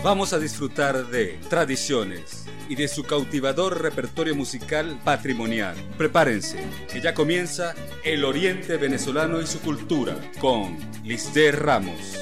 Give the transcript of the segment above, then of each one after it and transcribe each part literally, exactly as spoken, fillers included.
Vamos a disfrutar de tradiciones y de su cautivador repertorio musical patrimonial. Prepárense, que ya comienza El Oriente Venezolano y su cultura con Lisdeth Ramos.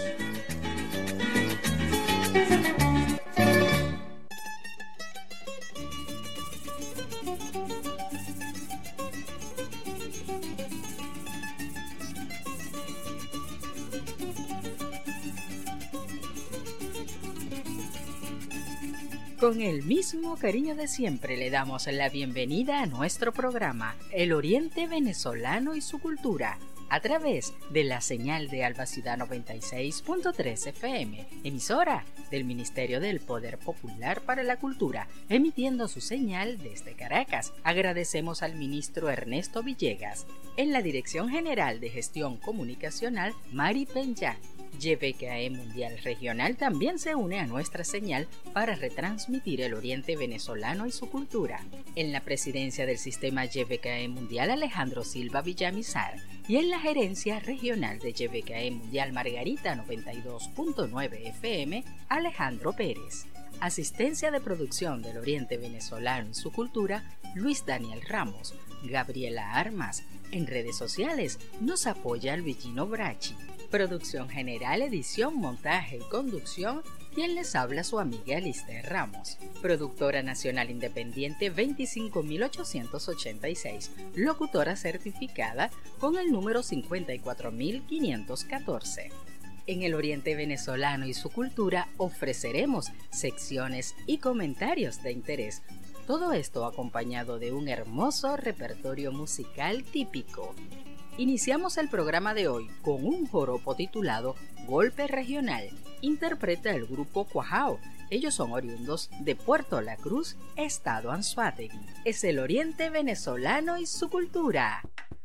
Con el mismo cariño de siempre le damos la bienvenida a nuestro programa El Oriente Venezolano y su cultura, a través de la señal de Alba Ciudad noventa y seis punto tres F M, emisora del Ministerio del Poder Popular para la Cultura, emitiendo su señal desde Caracas. Agradecemos al ministro Ernesto Villegas, en la Dirección General de Gestión Comunicacional, Mari Peña. Y V K E Mundial Regional también se une a nuestra señal para retransmitir el Oriente Venezolano y su cultura. En la presidencia del sistema Y V K E Mundial, Alejandro Silva Villamizar, y en la gerencia regional de Y V K E Mundial Margarita noventa y dos punto nueve F M, Alejandro Pérez. Asistencia de producción del Oriente Venezolano y su cultura, Luis Daniel Ramos. Gabriela Armas. En redes sociales nos apoya Luigino Brachi. Producción general, edición, montaje y conducción, quien les habla su amiga Lisdeth Ramos. Productora nacional independiente veinticinco mil ochocientos ochenta y seis, locutora certificada con el número cincuenta y cuatro mil quinientos catorce. En el Oriente Venezolano y su cultura ofreceremos secciones y comentarios de interés. Todo esto acompañado de un hermoso repertorio musical típico. Iniciamos el programa de hoy con un joropo titulado Golpe Regional. Interpreta el grupo Cuajao. Ellos son oriundos de Puerto La Cruz, estado Anzoátegui. Es el Oriente Venezolano y su cultura.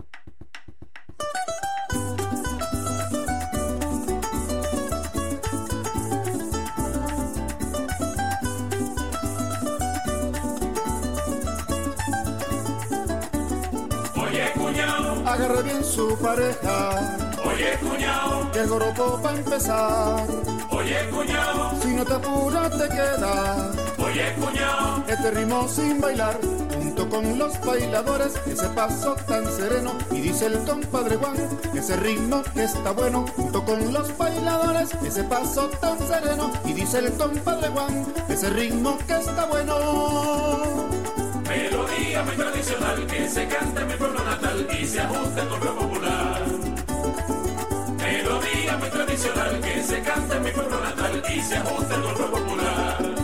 Agarra bien su pareja. Oye, cuñao, que el joropo va a empezar. Oye, cuñao, si no te apuras te quedas. Oye, cuñao, este ritmo sin bailar, junto con los bailadores, ese paso tan sereno. Y dice el compadre Juan, ese ritmo que está bueno, junto con los bailadores, ese paso tan sereno. Y dice el compadre Juan, ese ritmo que está bueno. Melodía muy tradicional que se canta en mi pueblo natal y se ajusta al pueblo popular. Melodía muy tradicional que se canta en mi pueblo natal y se ajusta al pueblo popular.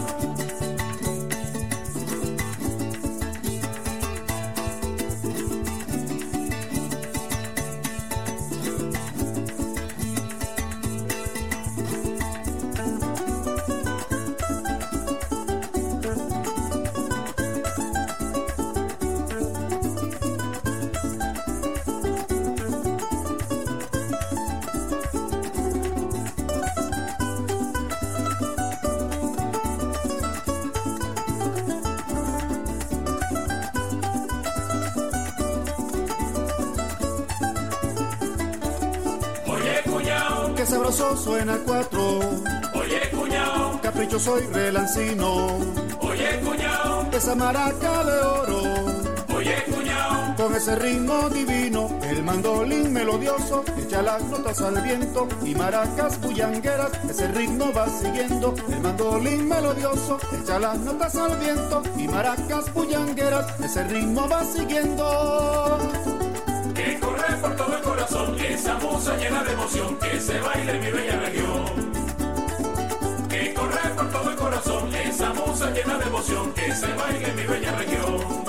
Sabroso suena cuatro. Oye, cuñao, caprichoso y relancino. Oye, cuñao, esa maraca de oro. Oye, cuñao, con ese ritmo divino, el mandolín melodioso echa las notas al viento y maracas bullangueras, ese ritmo va siguiendo. El mandolín melodioso echa las notas al viento y maracas bullangueras, ese ritmo va siguiendo. Que corre por todo el corazón, esa musa llena de emoción, que se baile en mi bella región. Que corre por todo el corazón, esa musa llena de emoción, que se baile en mi bella región.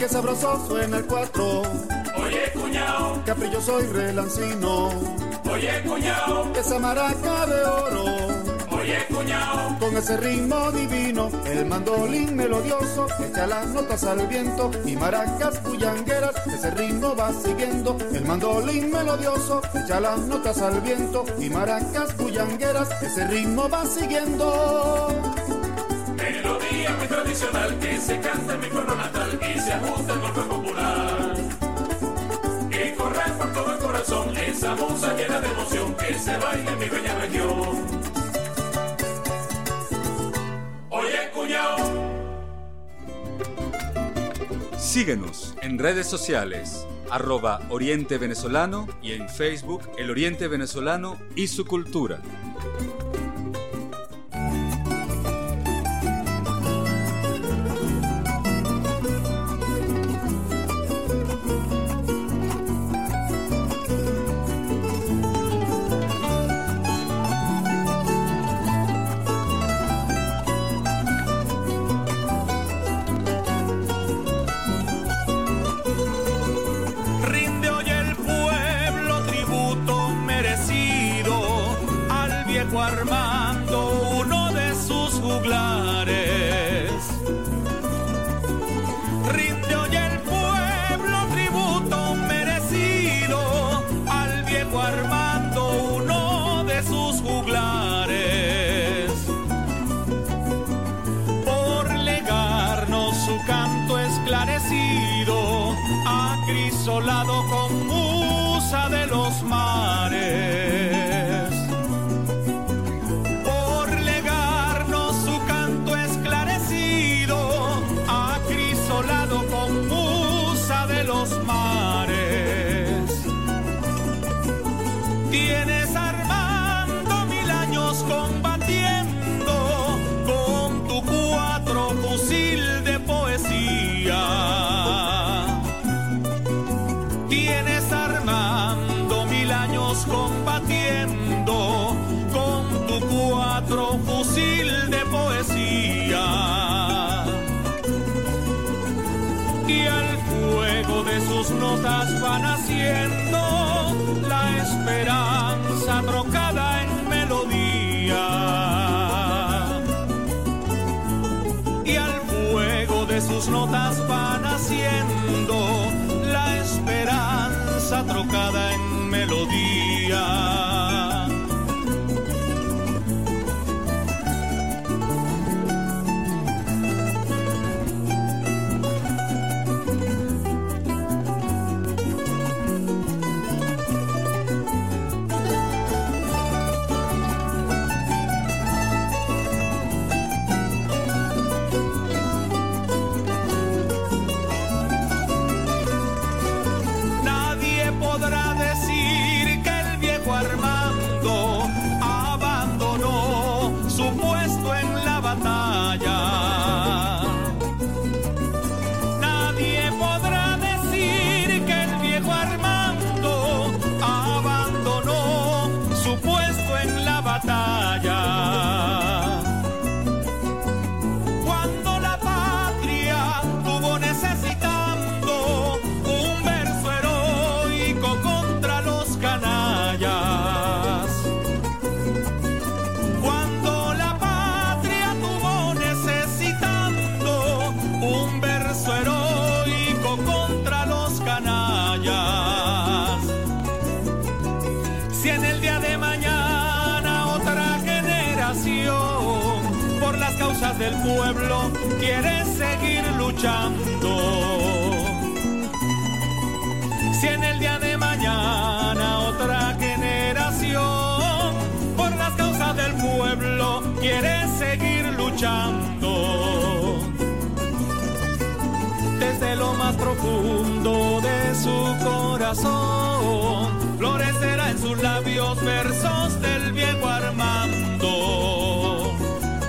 qué sabroso suena el cuatro. Oye, cuñao, Capri, yo soy relancino. oye, cuñao, Esa maraca de oro, oye, cuñao, con ese ritmo divino, el mandolín melodioso echa las notas al viento y maracas bullangueras, ese ritmo va siguiendo. El mandolín melodioso echa las notas al viento y maracas bullangueras, ese ritmo va siguiendo. melodía muy tradicional que se canta en mi pueblo natal y se ajusta al golpe popular. Que corre por todo el corazón, esa musa llena de emoción que se baila en mi bella región. Oye, cuñao. Síguenos en redes sociales, arroba Oriente Venezolano y en Facebook El Oriente Venezolano y su cultura. Rinde hoy el pueblo tributo merecido al viejo Armando, uno de sus juglares. Rinde hoy el pueblo tributo merecido al viejo Armando, uno de sus juglares. Por legarnos su canto esclarecido, acrisolado con musa de los mares. Por legarnos su canto esclarecido, acrisolado con musa de los mares. Tienes Armando mil años combatiendo con tu cuatro fusil de poesía. Tienes Armando mil años combatiendo con tu cuatro fusil de poesía. Y al fuego de sus notas va naciendo la esperanza trocada en melodía. Y al fuego de sus notas va naciendo la esperanza trocada en melodía. Nadie podrá decir que el viejo Armando abandonó su puesto en la batalla. Nadie podrá decir que el viejo Armando abandonó su puesto en la batalla. Cuando la patria tuvo necesitando un verso heroico contra los canallas. Cuando la patria tuvo necesitando un verso heroico contra los canallas. Si en el día de mañana otra generación por las causas del pueblo quiere seguir luchando, si en el día de mañana otra generación por las causas del pueblo quiere seguir luchando, desde lo más profundo de su corazón florecerá en sus labios versos del viejo Armando.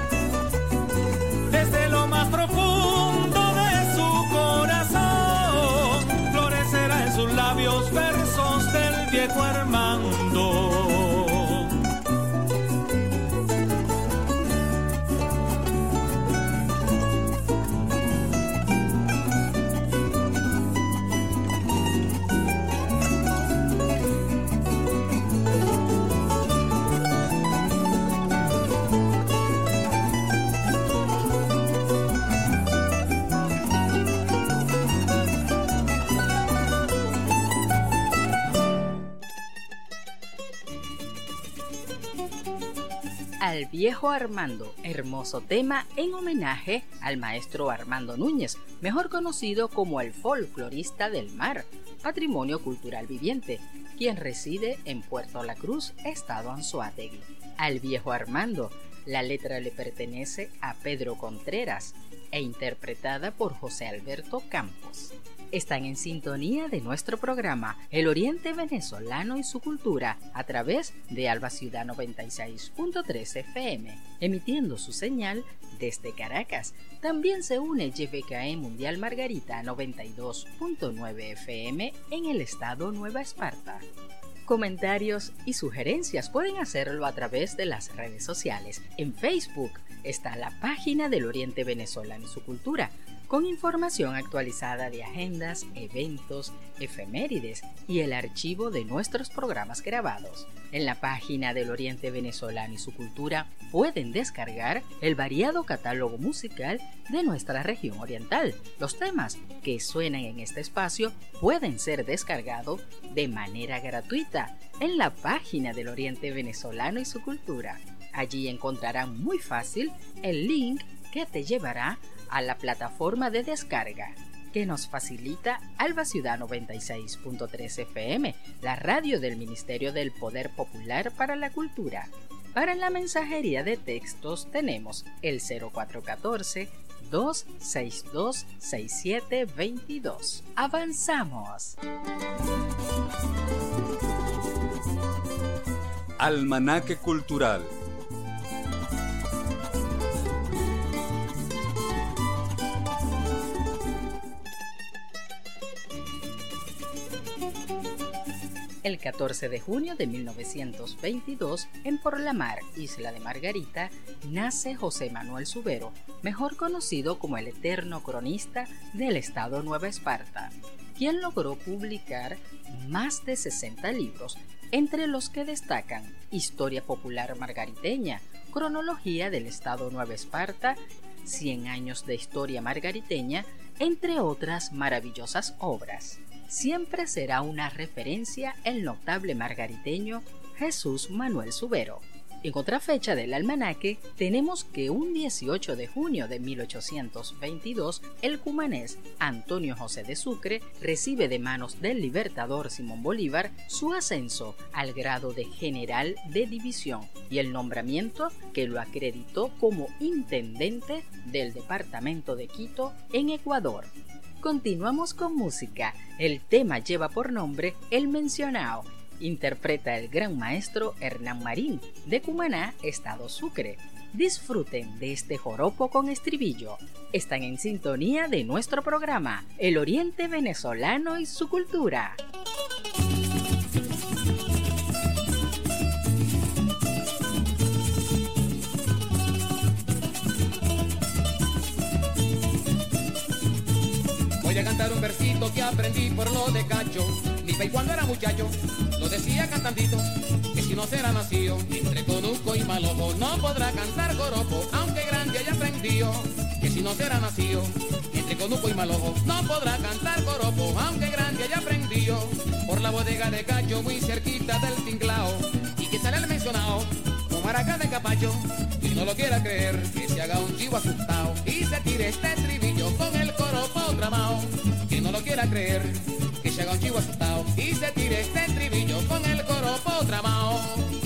Desde lo más profundo de su corazón florecerá en sus labios versos del viejo Armando. Al Viejo Armando, hermoso tema en homenaje al maestro Armando Núñez, mejor conocido como el folclorista del mar, patrimonio cultural viviente, quien reside en Puerto La Cruz, estado Anzoátegui. Al Viejo Armando, la letra le pertenece a Pedro Contreras e interpretada por José Alberto Campos. Están en sintonía de nuestro programa El Oriente Venezolano y su Cultura a través de Alba Ciudad noventa y seis punto tres F M, emitiendo su señal desde Caracas. También se une G B K E Mundial Margarita noventa y dos punto nueve F M en el estado Nueva Esparta. Comentarios y sugerencias pueden hacerlo a través de las redes sociales. En Facebook está la página del Oriente Venezolano y su Cultura, con información actualizada de agendas, eventos, efemérides y el archivo de nuestros programas grabados. En la página del Oriente Venezolano y su Cultura pueden descargar el variado catálogo musical de nuestra región oriental. Los temas que suenan en este espacio pueden ser descargados de manera gratuita en la página del Oriente Venezolano y su Cultura. Allí encontrarán muy fácil el link que te llevará a la plataforma de descarga que nos facilita Alba Ciudad noventa y seis punto tres F M, la radio del Ministerio del Poder Popular para la Cultura. Para la mensajería de textos tenemos el cero cuatro uno cuatro, dos seis dos, seis siete dos dos. ¡Avanzamos! Almanaque Cultural. El catorce de junio de mil novecientos veintidós, en Porlamar, Isla de Margarita, nace José Manuel Subero, mejor conocido como el eterno cronista del estado Nueva Esparta, quien logró publicar más de sesenta libros, entre los que destacan Historia Popular Margariteña, Cronología del estado Nueva Esparta, Cien años de Historia Margariteña, entre otras maravillosas obras. Siempre será una referencia el notable margariteño Jesús Manuel Subero. En otra fecha del almanaque tenemos que un dieciocho de junio de mil ochocientos veintidós el cumanés Antonio José de Sucre recibe de manos del libertador Simón Bolívar su ascenso al grado de general de división y el nombramiento que lo acreditó como intendente del departamento de Quito en Ecuador. Continuamos con música. El tema lleva por nombre El Mencionao. Interpreta el gran maestro Hernán Marín, de Cumaná, estado Sucre. Disfruten de este joropo con estribillo. Están en sintonía de nuestro programa, El Oriente Venezolano y su Cultura. Voy a cantar un versito que aprendí por lo de Cacho. Mi país cuando era muchacho lo decía cantandito, que si no será nacido entre Conuco y Malojo no podrá cantar joropo, aunque grande haya aprendido. Que si no será nacido entre Conuco y Malojo no podrá cantar joropo, aunque grande haya aprendido. Por la bodega de Cacho muy cerquita del tinglao, y que sale el mencionado con maracas de capacho. Y no lo quiera creer, que se haga un chivo asustado y se tire este estribillo con el joropo tramao. Que no lo quiera creer, que se haga un chivo asustado y se tire este estribillo con el joropo tramao.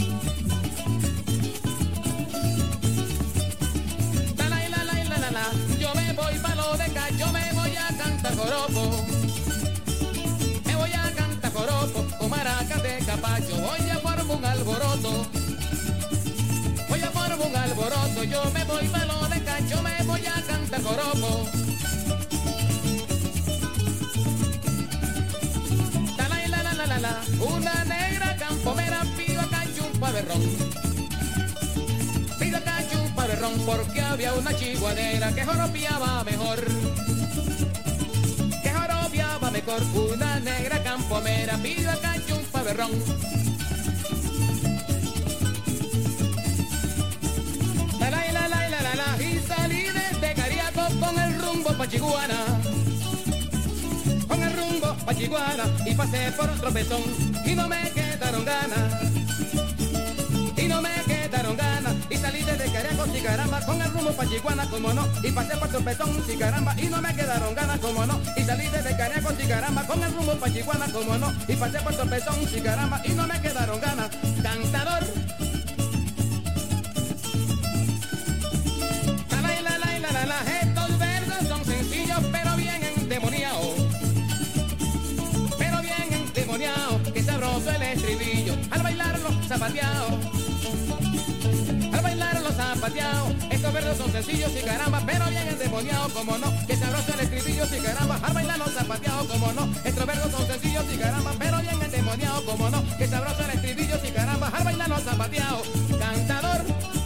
La la la la la la la, yo me voy pa' lo de Cacho, me voy a cantar joropo. Me voy a cantar joropo con maracas de capacho, voy a formar un alboroto. Voy a formar un alboroto, yo me voy pa' lo de Cacho, me voy a cantar joropo. Una negra campomera pidió a Cacho un paverrón. Pidió a Cacho un paverrón porque había una chiguanera que joropiaba mejor. Que joropiaba mejor. Una negra campomera pidió a Cacho un paverrón. La la la la la la la, y salí desde Cariaco con el rumbo pa' Chiguana. Con el rumbo pa' Chiguana y pasé por otro tropezón y no me quedaron ganas, y no me quedaron ganas y salí caramba, con el rumbo pa' Chiguana, como no, y pasé por Tropezón, sí caramba, y no me quedaron ganas, como no, y salí desde Caneco, sí caramba, con el rumbo pa' Chiguana, como no, y pasé por Tropezón, sí caramba, y no me quedaron ganas, cantador. La la la la la la la, estos versos son sencillos, pero bien endemoniados, pero bien endemoniados, que sabroso el estribillo, al bailarlo zapateado. Al bailar los zapateados, estos versos son sencillos y caramba, pero bien endemoniados, como no, que sabroso el estribillo y caramba, al bailar los zapateados, como no, estos versos son sencillos y caramba, pero bien endemoniados, como no, que sabroso el estribillo y caramba, al bailar los zapateados, cantador.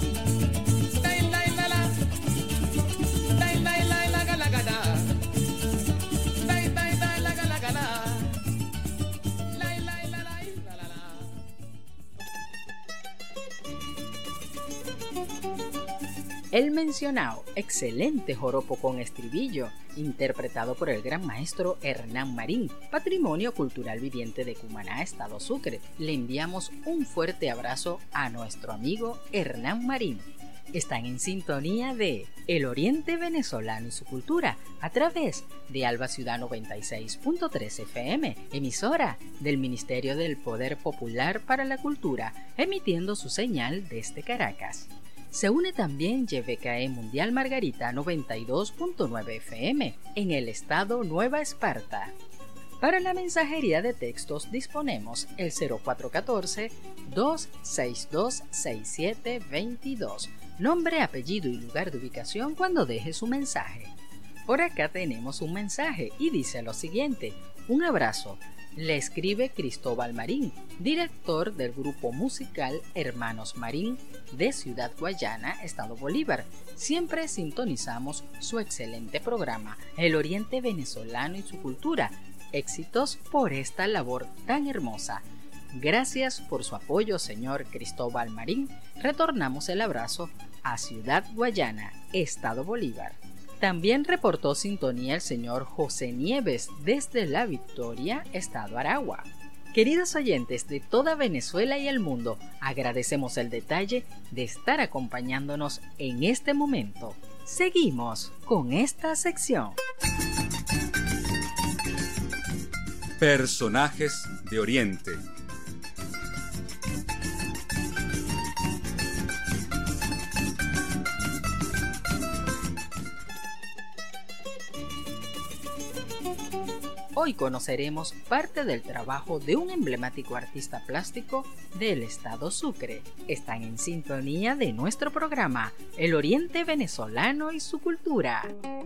El mencionado excelente joropo con estribillo, interpretado por el gran maestro Hernán Marín, patrimonio cultural viviente de Cumaná, Estado Sucre. Le enviamos un fuerte abrazo a nuestro amigo Hernán Marín. Están en sintonía de El Oriente Venezolano y su cultura a través de Alba Ciudad noventa y seis punto tres F M, emisora del Ministerio del Poder Popular para la Cultura, emitiendo su señal desde Caracas. Se une también Y V K E Mundial Margarita noventa y dos punto nueve F M en el estado Nueva Esparta. Para la mensajería de textos disponemos el cero cuatro uno cuatro, dos seis dos, seis siete dos dos, nombre, apellido y lugar de ubicación cuando deje su mensaje. Por acá tenemos un mensaje y dice lo siguiente: un abrazo. Le escribe Cristóbal Marín, director del grupo musical Hermanos Marín de Ciudad Guayana, Estado Bolívar. Siempre sintonizamos su excelente programa, El Oriente Venezolano y su cultura. Éxitos por esta labor tan hermosa. Gracias por su apoyo, señor Cristóbal Marín. Retornamos el abrazo a Ciudad Guayana, Estado Bolívar. También reportó sintonía el señor José Nieves desde La Victoria, Estado Aragua. Queridos oyentes de toda Venezuela y el mundo, agradecemos el detalle de estar acompañándonos en este momento. Seguimos con esta sección. Personajes de Oriente. Hoy conoceremos parte del trabajo de un emblemático artista plástico del estado Sucre. Están en sintonía de nuestro programa, El Oriente Venezolano y su cultura.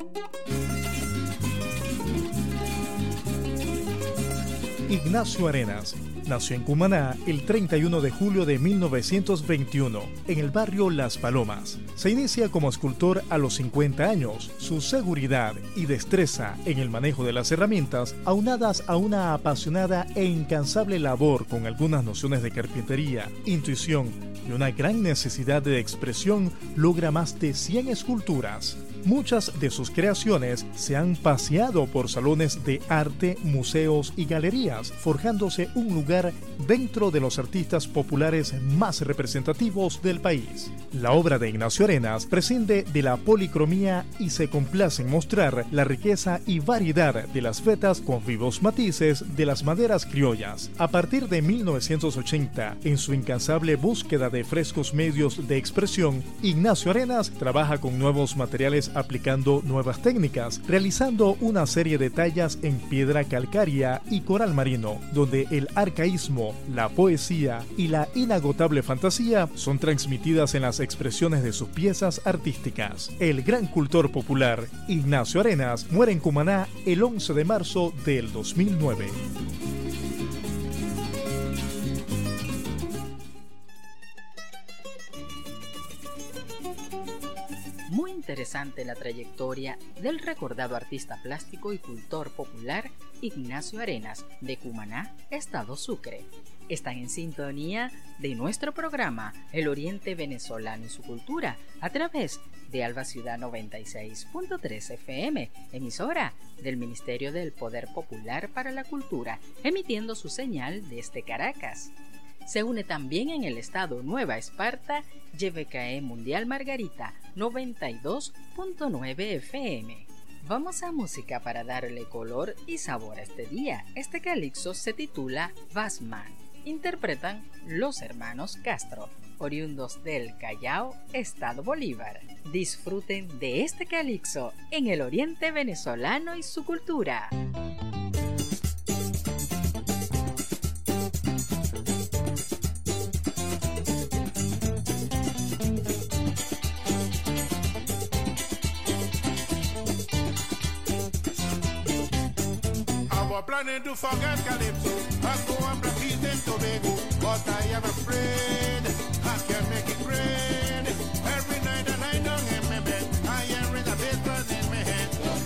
Ignacio Arenas nació en Cumaná el treinta y uno de julio de mil novecientos veintiuno, en el barrio Las Palomas. Se inicia como escultor a los cincuenta años. Su seguridad y destreza en el manejo de las herramientas, aunadas a una apasionada e incansable labor con algunas nociones de carpintería, intuición y una gran necesidad de expresión, logra más de cien esculturas. Muchas de sus creaciones se han paseado por salones de arte, museos y galerías, forjándose un lugar dentro de los artistas populares más representativos del país. La obra de Ignacio Arenas prescinde de la policromía y se complace en mostrar la riqueza y variedad de las vetas con vivos matices de las maderas criollas. A partir de mil novecientos ochenta, en su incansable búsqueda de frescos medios de expresión, Ignacio Arenas trabaja con nuevos materiales aplicando nuevas técnicas, realizando una serie de tallas en piedra calcárea y coral marino, donde el arcaísmo, la poesía y la inagotable fantasía son transmitidas en las expresiones de sus piezas artísticas. El gran cultor popular Ignacio Arenas muere en Cumaná el once de marzo del dos mil nueve. Muy interesante la trayectoria del recordado artista plástico y cultor popular Ignacio Arenas de Cumaná, Estado Sucre. Están en sintonía de nuestro programa El Oriente Venezolano y su cultura a través de Alba Ciudad noventa y seis punto tres F M, emisora del Ministerio del Poder Popular para la Cultura, emitiendo su señal desde Caracas. Se une también en el estado Nueva Esparta, Y V K E Mundial Margarita noventa y dos punto nueve F M. Vamos a música para darle color y sabor a este día. Este calixo se titula Basman. Interpretan los hermanos Castro, oriundos del Callao, Estado Bolívar. Disfruten de este calixo en el oriente venezolano y su cultura. Planning to forget Calypso and go and practice in Tobago, but I am afraid I can't make it rain. Every night and I don't in my bed, I am with a baseball in my head.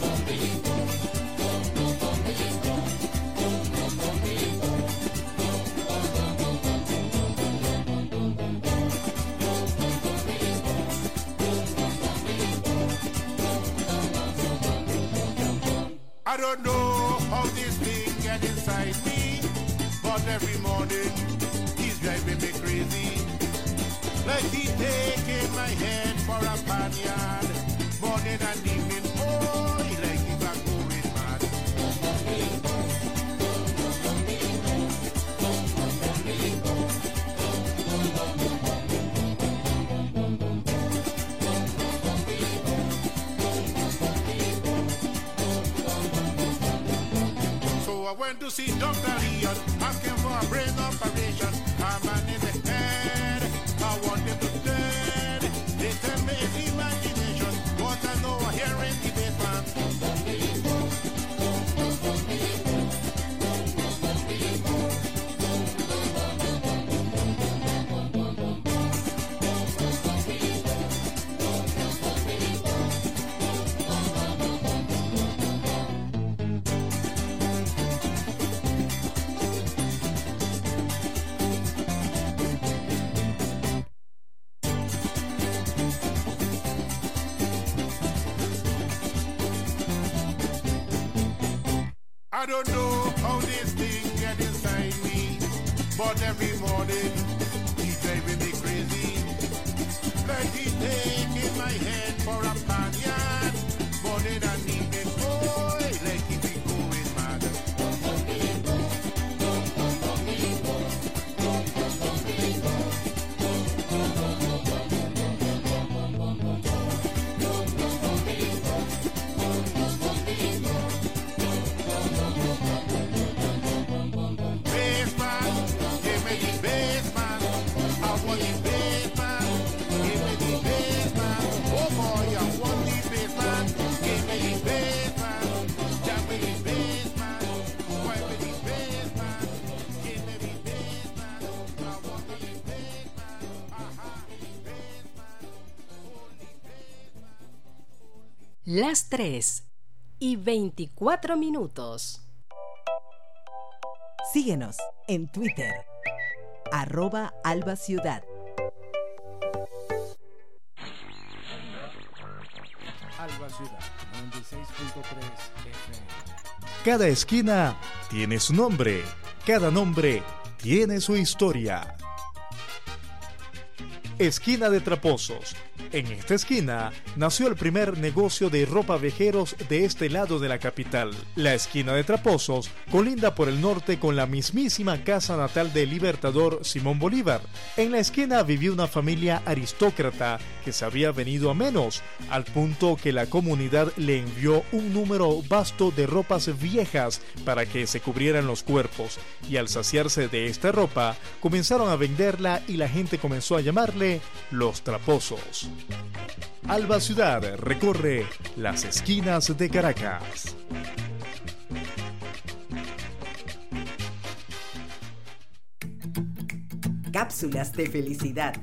I don't know how this thing get inside me, but every morning he's driving me crazy. Like he's taking my head for a panyard, morning and evening, oh, he like he's a going mad. I went to see Doctor Leon, asking for a brain operation. A man in the head, I want him to dead. They tell me it's imagination, but I know I hear in the basement. I don't know how this thing get inside me, but every morning he's driving me crazy. Like he's taking my head for a panyard, morning and evening, boy, like he be going mad. Las tres y veinticuatro minutos. Síguenos en Twitter, arroba Alba Ciudad. Alba Ciudad, noventa y seis punto tres F M. Cada esquina tiene su nombre, cada nombre tiene su historia. Esquina de Traposos. En esta esquina nació el primer negocio de ropa vejeros de este lado de la capital. La esquina de Traposos colinda por el norte con la mismísima casa natal del libertador Simón Bolívar. En la esquina vivió una familia aristócrata que se había venido a menos, al punto que la comunidad le envió un número vasto de ropas viejas para que se cubrieran los cuerpos, y al saciarse de esta ropa comenzaron a venderla y la gente comenzó a llamarle Los Traposos. Alba Ciudad recorre las esquinas de Caracas. Cápsulas de felicidad.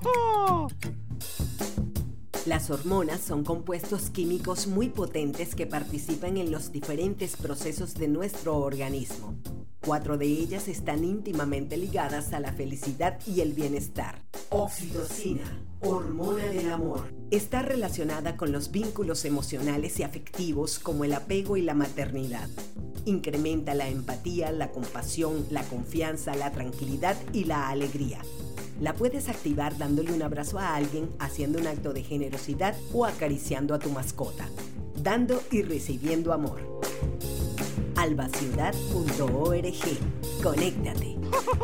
Las hormonas son compuestos químicos muy potentes que participan en los diferentes procesos de nuestro organismo. Cuatro de ellas están íntimamente ligadas a la felicidad y el bienestar. Oxitocina, hormona del amor, está relacionada con los vínculos emocionales y afectivos como el apego y la maternidad. Incrementa la empatía, la compasión, la confianza, la tranquilidad y la alegría. La puedes activar dándole un abrazo a alguien, haciendo un acto de generosidad o acariciando a tu mascota. Dando y recibiendo amor. alba ciudad punto org. Conéctate.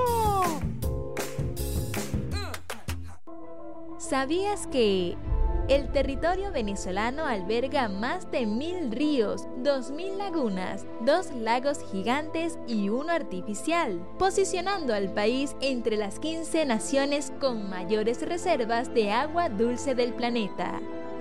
¿Sabías que el territorio venezolano alberga más de mil ríos, dos mil lagunas, dos lagos gigantes y uno artificial, posicionando al país entre las quince naciones con mayores reservas de agua dulce del planeta?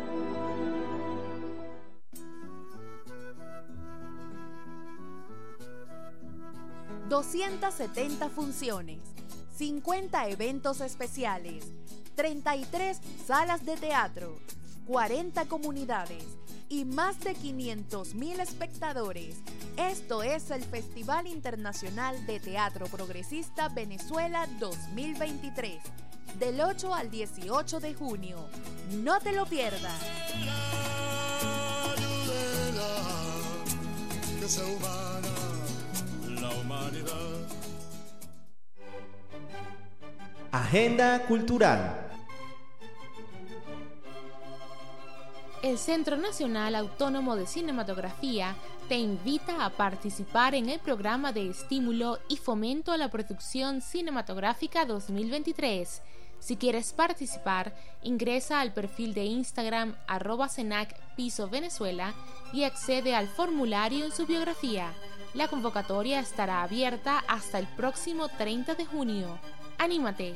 doscientas setenta funciones, cincuenta eventos especiales, treinta y tres salas de teatro, cuarenta comunidades y más de quinientos mil espectadores. Esto es el Festival Internacional de Teatro Progresista Venezuela dos mil veintitrés, del ocho al dieciocho de junio. No te lo pierdas. Que sea humana la humanidad. Agenda cultural. El Centro Nacional Autónomo de Cinematografía te invita a participar en el programa de estímulo y fomento a la producción cinematográfica dos mil veintitrés. Si quieres participar, ingresa al perfil de Instagram arroba cenac piso Venezuela y accede al formulario en su biografía. La convocatoria estará abierta hasta el próximo treinta de junio. ¡Anímate!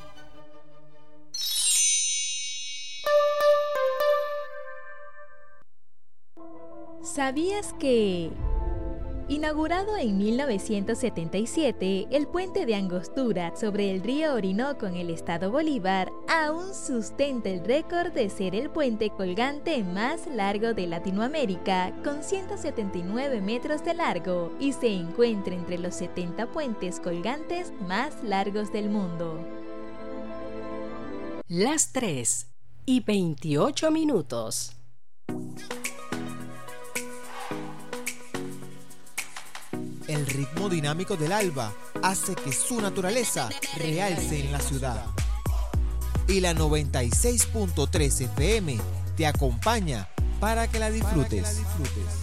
¿Sabías que, inaugurado en mil novecientos setenta y siete, el puente de Angostura sobre el río Orinoco en el estado Bolívar aún sustenta el récord de ser el puente colgante más largo de Latinoamérica, con ciento setenta y nueve metros de largo, y se encuentra entre los setenta puentes colgantes más largos del mundo? Las tres y veintiocho minutos. El ritmo dinámico del alba hace que su naturaleza realce en la ciudad. Y la noventa y seis punto tres F M te acompaña para que la disfrutes. Para que la disfrutes.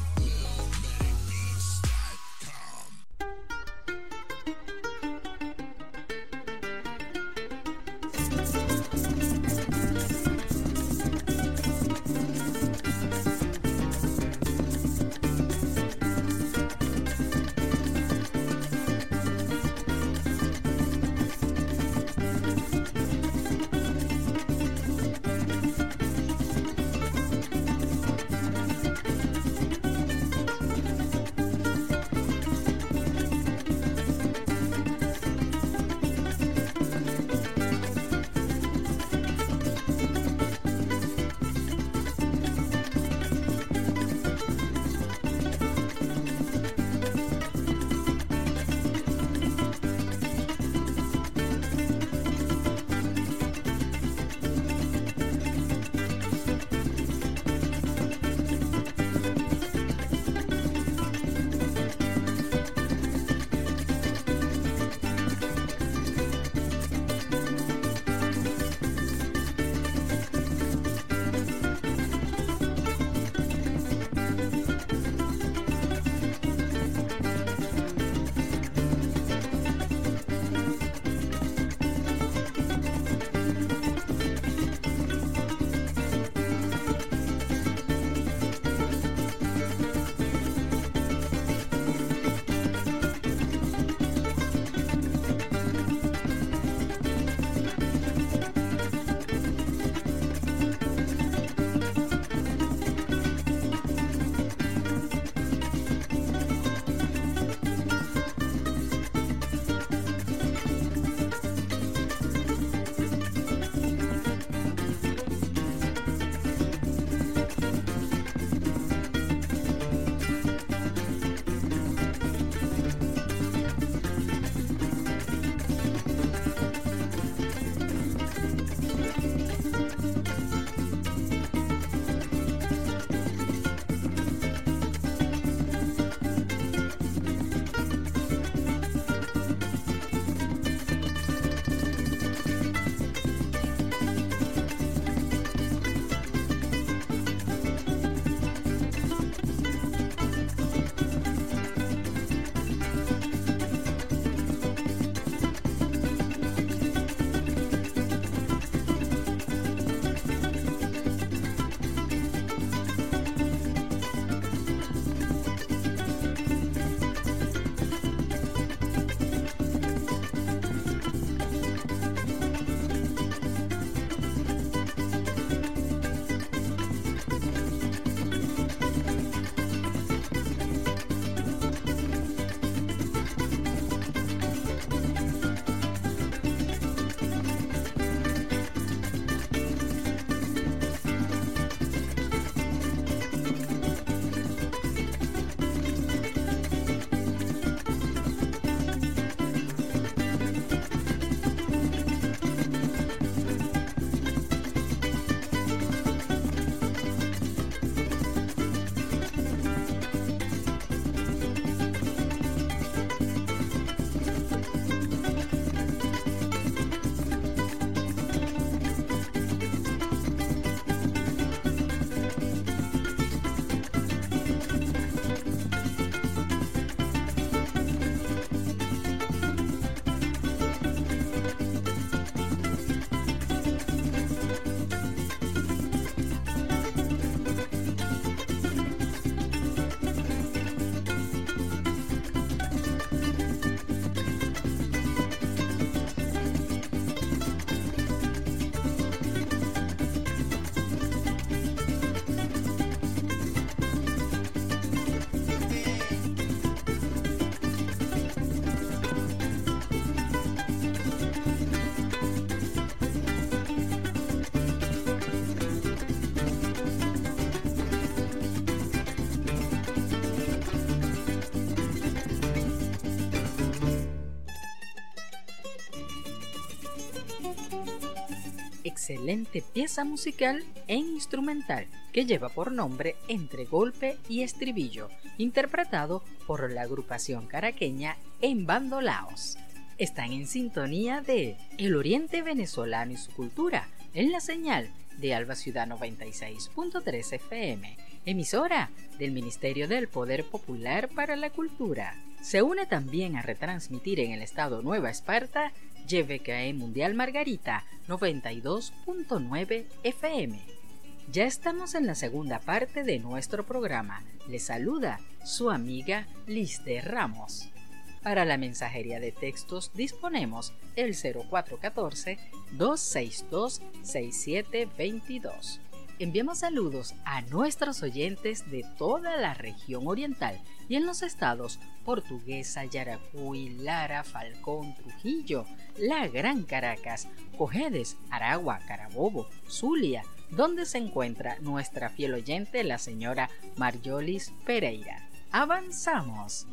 excelente pieza musical e instrumental que lleva por nombre Entre Golpe y Estribillo, interpretado por la agrupación caraqueña Embandolaos. Están en sintonía de El Oriente Venezolano y su Cultura, en la señal de Alba Ciudad noventa y seis punto tres F M, emisora del Ministerio del Poder Popular para la Cultura. Se une también a retransmitir en el estado Nueva Esparta Y V K E Mundial Margarita noventa y dos punto nueve F M. Ya estamos en la segunda parte de nuestro programa. Les saluda su amiga Liste Ramos. Para la mensajería de textos disponemos el cero cuatro uno cuatro, dos seis dos, seis siete dos dos. Enviamos saludos a nuestros oyentes de toda la región oriental y en los estados Portuguesa, Yaracuy, Lara, Falcón, Trujillo, La Gran Caracas, Cojedes, Aragua, Carabobo, Zulia, donde se encuentra nuestra fiel oyente, la señora Marjolis Pereira. ¡Avanzamos!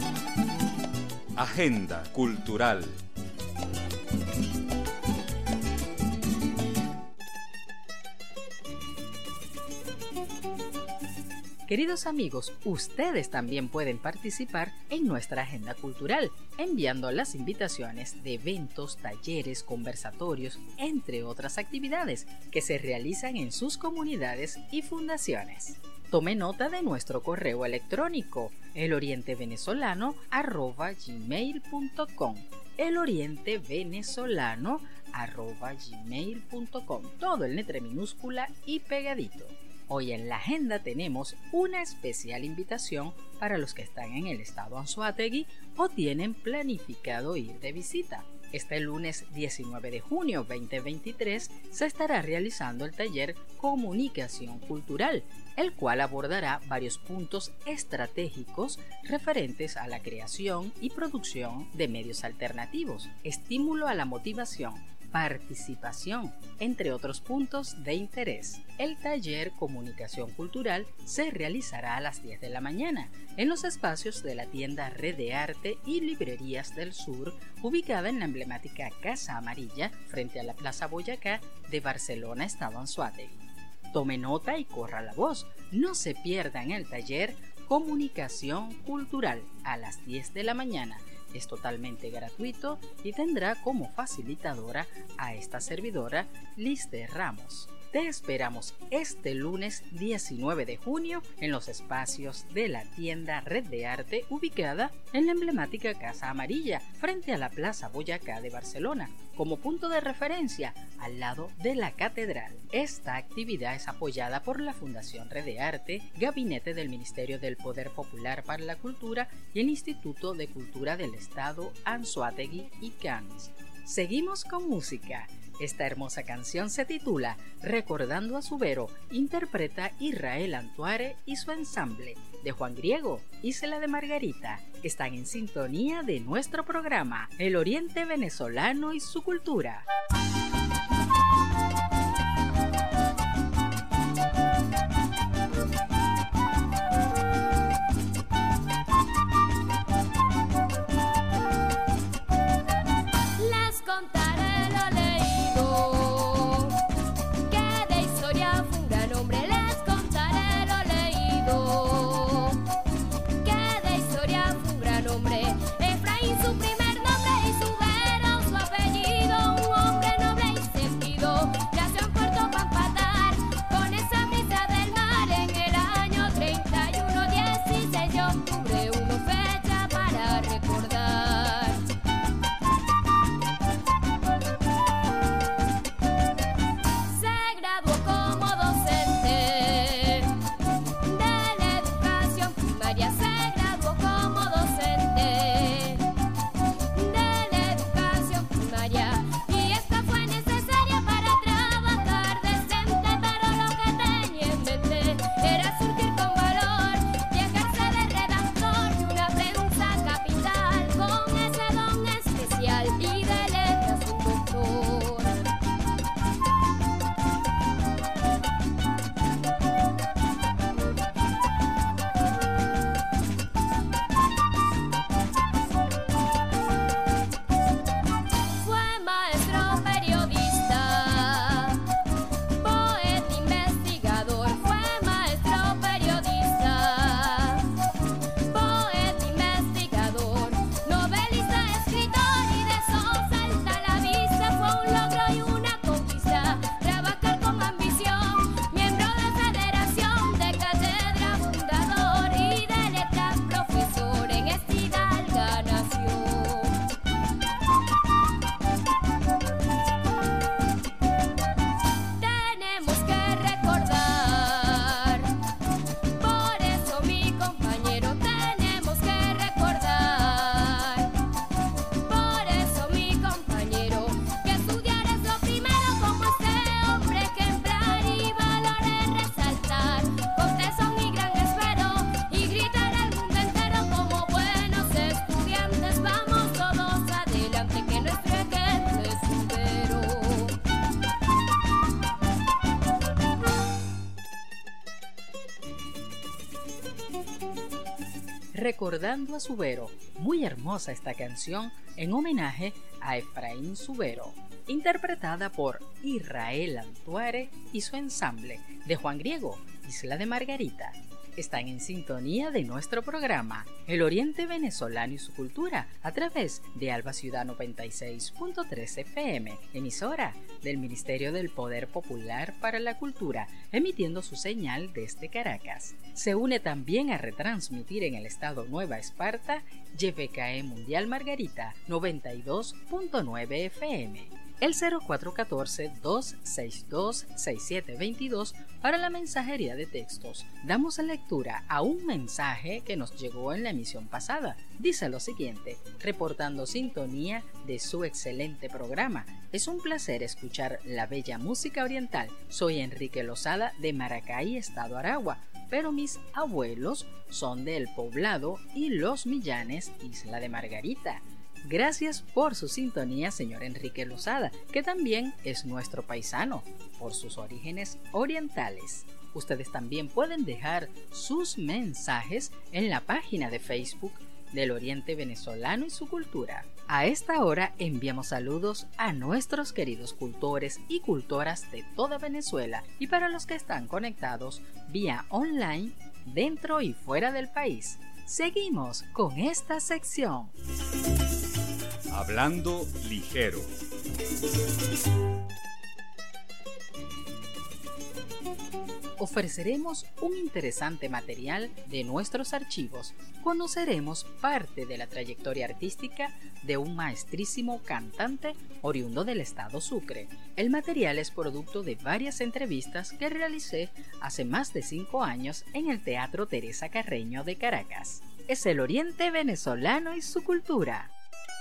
Agenda cultural. Queridos amigos, ustedes también pueden participar en nuestra agenda cultural, enviando las invitaciones de eventos, talleres, conversatorios, entre otras actividades que se realizan en sus comunidades y fundaciones. Tome nota de nuestro correo electrónico, elorientevenezolano arroba gmail punto com, elorientevenezolano arroba gmail punto com, todo en letra minúscula y pegadito. Hoy en la agenda tenemos una especial invitación para los que están en el estado Anzoátegui o tienen planificado ir de visita. Este lunes diecinueve de junio veinte veintitrés se estará realizando el taller Comunicación Cultural, el cual abordará varios puntos estratégicos referentes a la creación y producción de medios alternativos, estímulo a la motivación, participación, entre otros puntos de interés. El taller Comunicación Cultural se realizará a las diez de la mañana en los espacios de la tienda Red de Arte y Librerías del Sur, ubicada en la emblemática Casa Amarilla frente a la Plaza Boyacá de Barcelona, estado Anzoátegui. Tome nota y corra la voz. No se pierdan el taller Comunicación Cultural a las diez de la mañana. Es totalmente gratuito y tendrá como facilitadora a esta servidora, Liste Ramos. Te esperamos este lunes diecinueve de junio en los espacios de la tienda Red de Arte, ubicada en la emblemática Casa Amarilla frente a la Plaza Boyacá de Barcelona, como punto de referencia al lado de la catedral. Esta actividad es apoyada por la Fundación Red de Arte, Gabinete del Ministerio del Poder Popular para la Cultura y el Instituto de Cultura del Estado Anzoátegui y Cannes. Seguimos con música. Esta hermosa canción se titula Recordando a Subero, interpreta Israel Antuare y su ensamble. De Juan Griego, Isla de Margarita, están en sintonía de nuestro programa El Oriente Venezolano y su Cultura. Les contaré lo leído, que de historia fue un gran hombre. Les contaré lo leído, que de historia fue un gran hombre. Efraín su primer nombre y Subero su apellido, un hombre noble Recordando a Subero. Muy hermosa esta canción en homenaje a Efraín Subero, interpretada por Israel Antuare y su ensamble de Juan Griego, Isla de Margarita. Están en sintonía de nuestro programa El Oriente Venezolano y su Cultura a través de Alba Ciudad noventa y seis punto tres F M, emisora del Ministerio del Poder Popular para la Cultura, emitiendo su señal desde Caracas. Se une también a retransmitir en el estado Nueva Esparta Y F K E Mundial Margarita noventa y dos punto nueve F M. El cero cuatro uno cuatro, dos seis dos, seis siete dos dos para la mensajería de textos. Damos lectura a un mensaje que nos llegó en la emisión pasada. Dice lo siguiente: reportando sintonía de su excelente programa. Es un placer escuchar la bella música oriental. Soy Enrique Lozada de Maracay, Estado Aragua, pero mis abuelos son del Poblado y Los Millanes, Isla de Margarita. Gracias por su sintonía, señor Enrique Lozada, que también es nuestro paisano por sus orígenes orientales. Ustedes también pueden dejar sus mensajes en la página de Facebook del Oriente Venezolano y su Cultura. A esta hora enviamos saludos a nuestros queridos cultores y cultoras de toda Venezuela y para los que están conectados vía online dentro y fuera del país. Seguimos con esta sección. Hablando ligero. Ofreceremos un interesante material de nuestros archivos. Conoceremos parte de la trayectoria artística de un maestrísimo cantante oriundo del estado Sucre. El material es producto de varias entrevistas que realicé hace más de cinco años en el Teatro Teresa Carreño de Caracas. Es el Oriente Venezolano y su Cultura.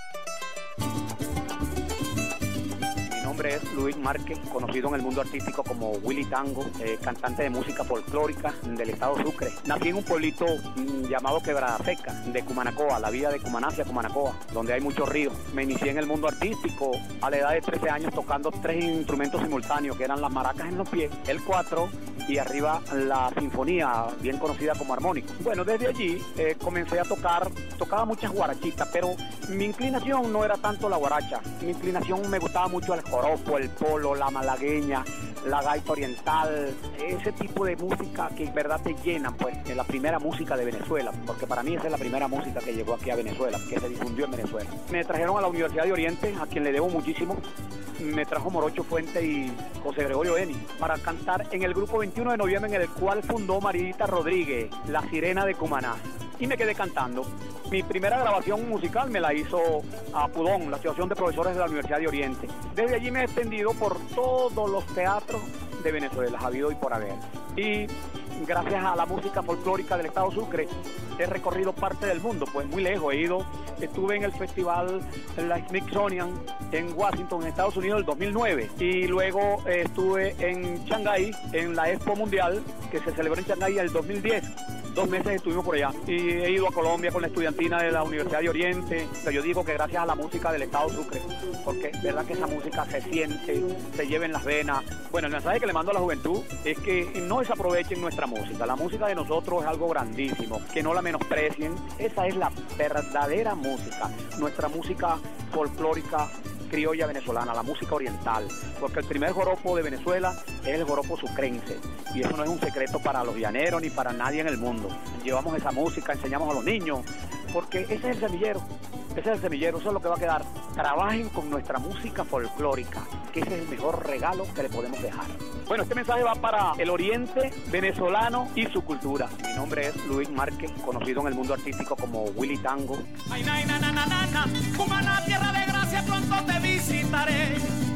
Mi nombre es Luis Márquez, conocido en el mundo artístico como Willy Tango, eh, cantante de música folclórica del estado Sucre. Nací en un pueblito mmm, llamado Quebrada Seca, de Cumanacoa, la vía de Cumaná hacia Cumanacoa, donde hay muchos ríos. Me inicié en el mundo artístico a la edad de trece años tocando tres instrumentos simultáneos, que eran las maracas en los pies, el cuatro y arriba la sinfonía, bien conocida como armónico. Bueno, desde allí eh, comencé a tocar, tocaba muchas guarachitas, pero mi inclinación no era tanto la guaracha. Mi inclinación me gustaba mucho el joropo, el polo, la malagueña, la gaita oriental, ese tipo de música que en verdad te llenan, pues, en la primera música de Venezuela, porque para mí esa es la primera música que llegó aquí a Venezuela, que se difundió en Venezuela. Me trajeron a la Universidad de Oriente, a quien le debo muchísimo. Me trajo Morocho Fuente y José Gregorio Eni para cantar en el grupo veintiuno de noviembre, en el cual fundó Maridita Rodríguez, La Sirena de Cumaná. Y me quedé cantando. Mi primera grabación musical me la hizo a Pudón, la Asociación de Profesores de la Universidad de Oriente. Desde allí me he extendido por todos los teatros de Venezuela, habido y por haber. Y gracias a la música folclórica del estado Sucre, he recorrido parte del mundo, pues muy lejos. He ido, estuve en el festival la Smithsonian en Washington, en Estados Unidos, el dos mil nueve. Y luego eh, estuve en Shanghái, en la Expo Mundial, que se celebró en Shanghái el dos mil diez. Dos meses estuvimos por allá. Y he ido a Colombia con la estudiantina de la Universidad de Oriente. Pero yo digo que gracias a la música del estado Sucre, porque es verdad que esa música se siente, se lleva en las venas. Bueno, el mensaje que le mando a la juventud es que no desaprovechen nuestra música. La música de nosotros es algo grandísimo, que no la menosprecien. Esa es la verdadera música, nuestra música folclórica criolla venezolana, la música oriental, porque el primer joropo de Venezuela es el joropo sucrense, y eso no es un secreto para los llaneros ni para nadie en el mundo. Llevamos esa música, enseñamos a los niños, porque ese es el semillero, ese es el semillero, eso es lo que va a quedar. Trabajen con nuestra música folclórica, que ese es el mejor regalo que le podemos dejar. Bueno, este mensaje va para el Oriente Venezolano y su cultura. Mi nombre es Luis Márquez, conocido en el mundo artístico como Willy Tango. Ay, na, na, na, na, na, na. Cumaná, tierra de gracia, pronto te visitaré.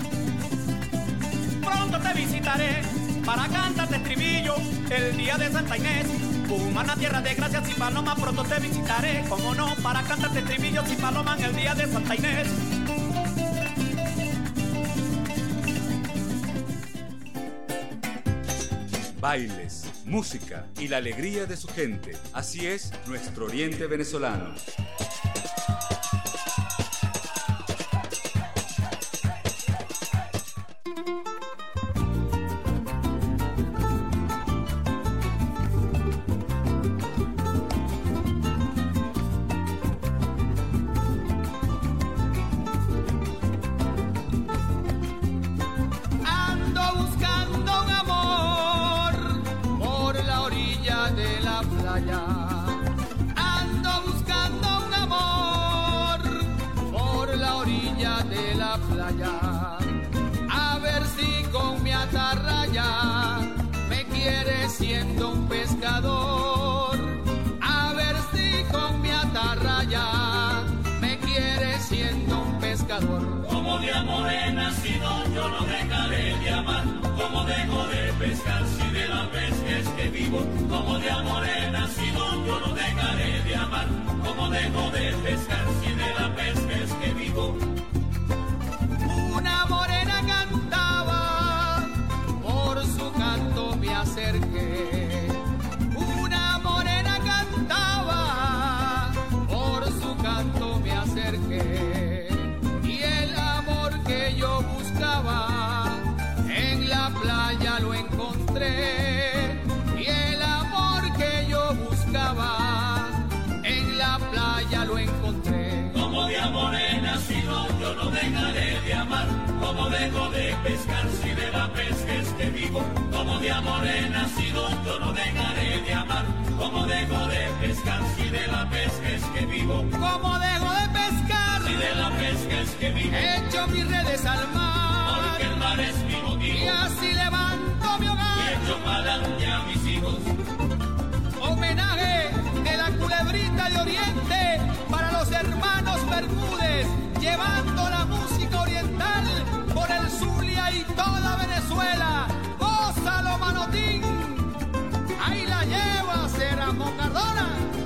Pronto te visitaré para cantarte estribillo el día de Santa Inés. Cumaná, tierra de gracia, sin paloma, pronto te visitaré. Como no, para cantarte estribillo sin paloma en el día de Santa Inés. Bailes, música y la alegría de su gente. Así es nuestro Oriente Venezolano. dejo de pescar si de la pesca es que vivo? Una morena cantaba, por su canto me acerqué. Una morena cantaba, por su canto me acerqué. Y el amor que yo buscaba, en la playa lo encontré. Y el amor que yo buscaba, en la playa lo encontré. Como de amor he nacido, yo no dejaré de amar. Como dejo de pescar si de la pesca es que vivo? Como de amor he nacido, yo no dejaré de amar. Como dejo de pescar si de la pesca es que vivo? Como dejo de pescar si de la pesca es que vivo? Echo mis redes al mar, porque el mar es mi motivo. Y así levanto mi hogar y echo pa'lante a mis hijos. Homenaje de la culebrita de Oriente para los hermanos Bermúdez, llevando la música oriental por el Zulia y toda Venezuela. ¡Gózalo, manotín! ¡Ahí la lleva, Ramón Cardona!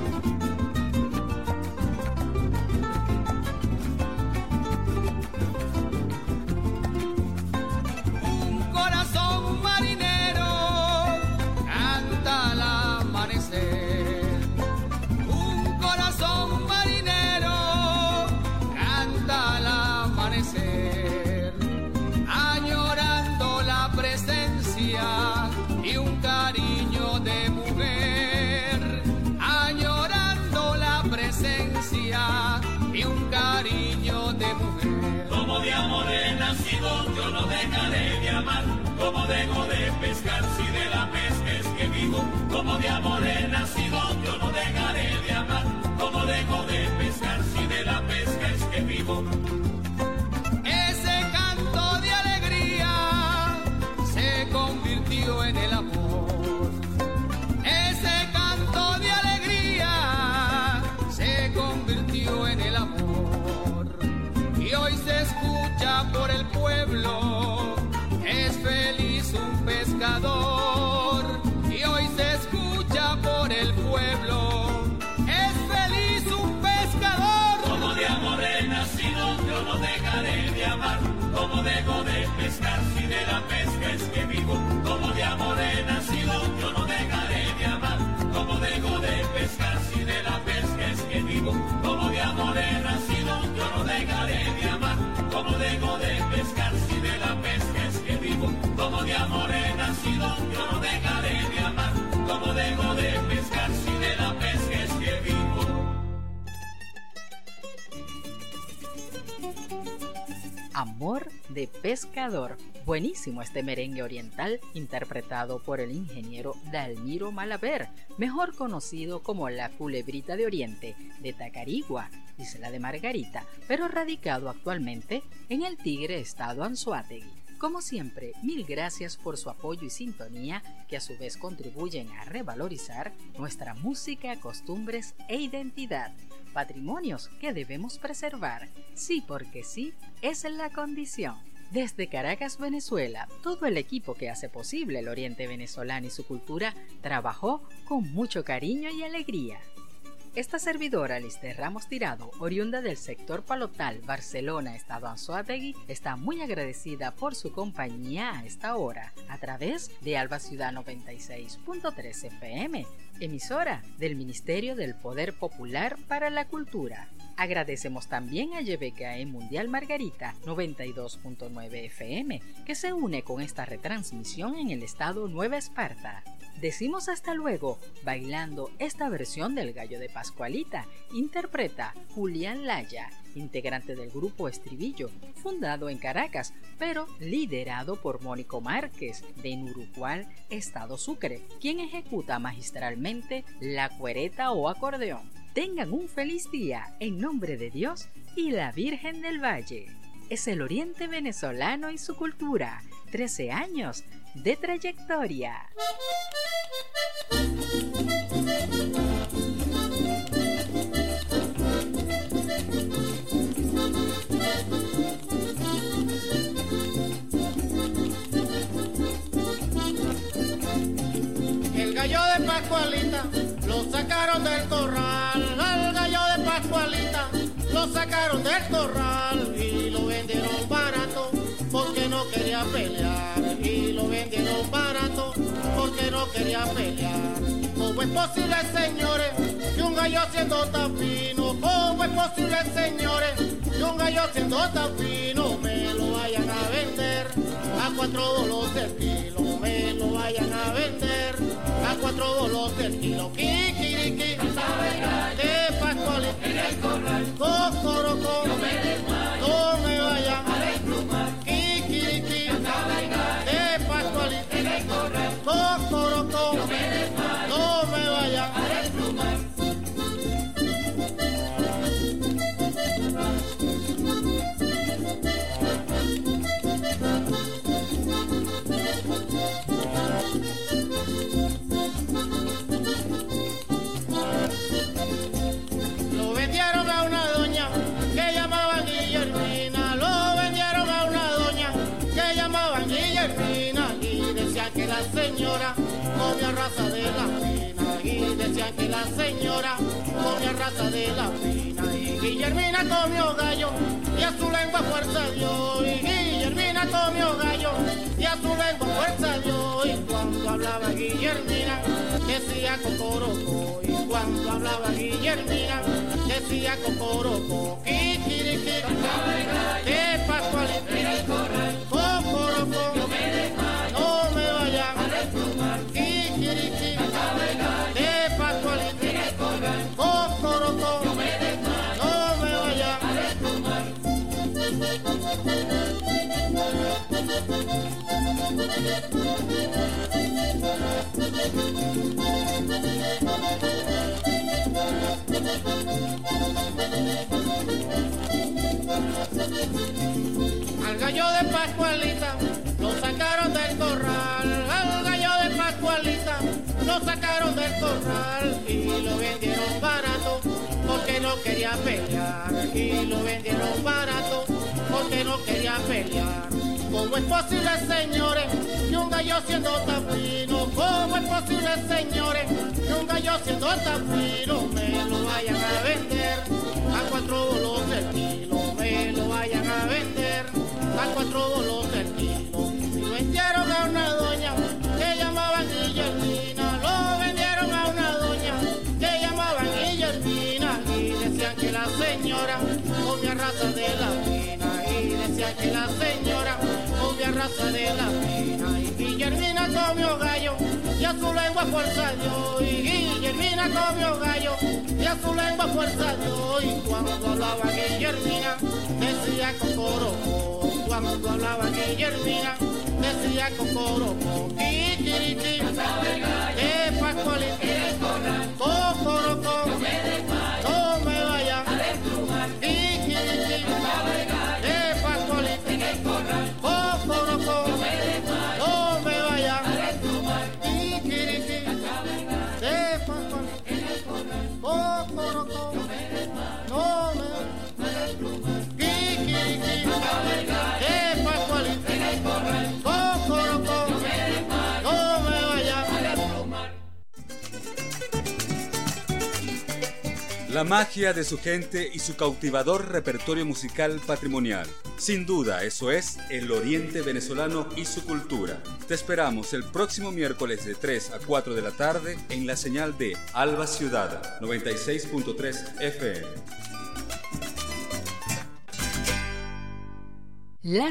Un corazón marinero canta al amanecer. Un corazón marinero canta al amanecer, añorando la presencia y un cariño de mujer, añorando la presencia y un cariño de mujer. Como de amor he nacido, yo no dejaré de amar. Como dejo de pescar si de la pesca es que vivo? Como de amor he nacido, yo no dejaré de amar. Como dejo de pescar si de la pesca es que vivo? Ese canto de alegría se convirtió en el amor. Ese canto de alegría se convirtió en el amor. Y hoy se escucha por el pueblo, es feliz un pescador. Y hoy se escucha por el pueblo, es feliz un pescador. Como de amor he nacido, yo no dejaré de amar. Como dejo de pescar si de la pesca es que vivo? Como de amor he nacido, yo no dejaré de amar. Como dejo de pescar si de la pesca es que vivo? Como de amor he nacido, yo no dejaré de amar. Como dejo de pescar si de la pesca es que vivo? Como de amor he nacido, yo no dejaré de amar. Como dejo de pescar si de la pesca es que vivo? Amor de pescador. Buenísimo este merengue oriental interpretado por el ingeniero Dalmiro Malaver, mejor conocido como la Culebrita de Oriente de Tacarigua, Isla de Margarita, pero radicado actualmente en el Tigre, estado Anzoátegui. Como siempre, mil gracias por su apoyo y sintonía, que a su vez contribuyen a revalorizar nuestra música, costumbres e identidad, patrimonios que debemos preservar. Sí, porque sí, es la condición. Desde Caracas, Venezuela, todo el equipo que hace posible el Oriente Venezolano y su cultura trabajó con mucho cariño y alegría. Esta servidora, Lister Ramos Tirado, oriunda del sector Palotal, Barcelona, estado Anzoátegui, está muy agradecida por su compañía a esta hora, a través de Alba Ciudad noventa y seis punto tres F M, emisora del Ministerio del Poder Popular para la Cultura. Agradecemos también a Y B K E Mundial Margarita noventa y dos punto nueve F M, que se une con esta retransmisión en el estado Nueva Esparta. Decimos hasta luego, bailando esta versión del Gallo de Pascualita. Interpreta Julián Laya, integrante del grupo Estribillo, fundado en Caracas, pero liderado por Mónico Márquez, de Nurucual, estado Sucre, quien ejecuta magistralmente la cuereta o acordeón. Tengan un feliz día en nombre de Dios y la Virgen del Valle. Es el Oriente Venezolano y su cultura. trece años de trayectoria. El gallo de Pascualita lo sacaron del corral, al gallo de Pascualita sacaron del corral y lo vendieron barato porque no quería pelear. Y lo vendieron barato porque no quería pelear. ¿Cómo es posible, señores, que un gallo siendo tan fino? ¿Cómo es posible, señores, que un gallo siendo tan fino me lo vayan a vender a cuatro bolos el kilo? Me lo vayan a vender a cuatro bolos el kilo. Kikiriki, cantaba el gallo de Pascualito en el corral. Cocorocó, no me des mal, no me vayan a desplumar. Kikiriki, cantaba el gallo de Pascualito en el corral. Cocorocó, no me des mal, no me vayan a desplumar. Lo vendieron a una doña que llamaban Guillermina. Lo vendieron a una doña que llamaban Guillermina. Y decían que la señora comía raza de la fina. Y decían que la señora comía raza de la fina. Y Guillermina comió gallo y a su lengua fuerza dio. Y Guillermina comió gallo y a su lengua fuerza dio. Y cuando hablaba Guillermina decía cocoroco. Y cuando hablaba Guillermina decía cocoroco. Kikiriki, cantaba el gallo de Pascualito en el corral. Cocoroco, no me des mal, no me vayan a desplumar. Kikiriki, cantaba el gallo de Pascualito en el corral. Cocoroco, no me des mal, no me vayan a desplumar. Al gallo de Pascualita lo sacaron del corral. Al gallo de Pascualita lo sacaron del corral y lo vendieron barato porque no quería pelear. Y lo vendieron barato porque no quería pelear. ¿Cómo es posible, señores, que un gallo siendo tan fino? ¿Cómo es posible, señores, que un gallo siendo tan fino me lo vayan a vender a cuatro bolos el kilo? Me lo vayan a vender a cuatro bolos el kilo. Y lo vendieron a una doña que llamaban Guillermina. Lo vendieron a una doña que llamaban Guillermina. Y decían que la señora comía raza de la fina. Y decían que la señora comía raza de la fina. Y Guillermina comió gallo y a su lengua fuerza dio. Y Guillermina comió gallo y a su lengua fuerza dio. Y cuando hablaba Guillermina decía cocoroco. Cuando hablaba Guillermina decía cocoroco. Kikiriki, cantaba el gallo de Pascualito en el corral. Cocoroco, no me des mal, no me vayan a desplumar. Kikiriki, cantaba el gallo de Pascualito en el corral. Cocoroco, no me des mal, no me vayan a desplumar. Kikiriki, cantaba el gallo de Pascualito en el corral. Cocoroco, no me des mal, no me vayan a desplumar. Kikiriki, cantaba el gallo de Pascualito en el corral. Cocoroco, no me des mal, no me vayan a desplumar. La magia de su gente y su cautivador repertorio musical patrimonial. Sin duda, eso es el Oriente Venezolano y su cultura. Te esperamos el próximo miércoles de tres a cuatro de la tarde en la señal de Alba Ciudad, noventa y seis punto tres F M. La